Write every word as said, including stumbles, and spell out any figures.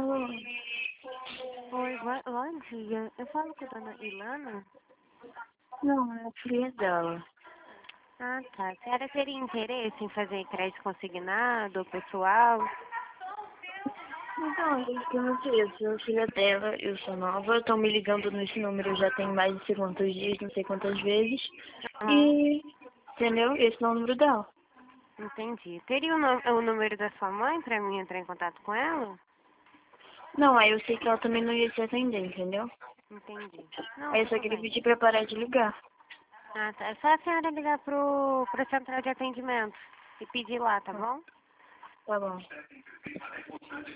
Alô? Oi, bom, bom dia. Eu falo com a dona Ilana? Não, é a filha dela. Ah, tá. A senhora teria interesse em fazer crédito consignado, pessoal? Então, gente, que eu não sei, eu sou a filha dela, eu sou nova, estão me ligando nesse número já tem mais de não sei quantos dias, não sei quantas vezes. Aham, E, entendeu? Esse não é o número dela. entendi. Teria o, nu- o número da sua mãe para mim entrar em contato com ela? Não, aí eu sei que ela também não ia te atender, entendeu? Entendi. Não, Aí eu só tudo queria bem. pedir pra parar de ligar. Ah, tá. É só a senhora ligar pro, pro central de atendimento e pedir lá, tá bom? Tá bom.